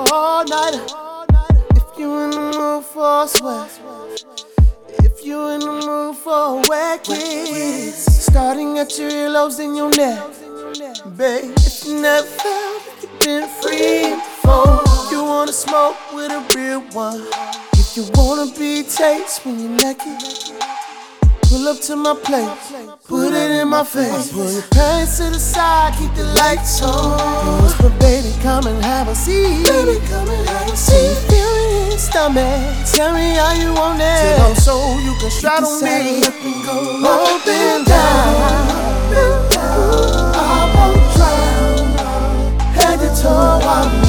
all-nighter. If you in the mood for a sweat, if you in the mood for a wet kiss, starting at your earlobes and your neck, babe. If you never felt like you've been free before, you wanna smoke with a real one. If you wanna be taste when you're naked, pull up to my place, put it in my face. Pull your pants to the side, keep the lights on. Whisper, baby, come and have a seat. Baby, come and have a seat. Feel it in your stomach. Tell me how you want it. Till I'm so you can straddle me. Up and go up and down. I won't drown. Head to toe, I'm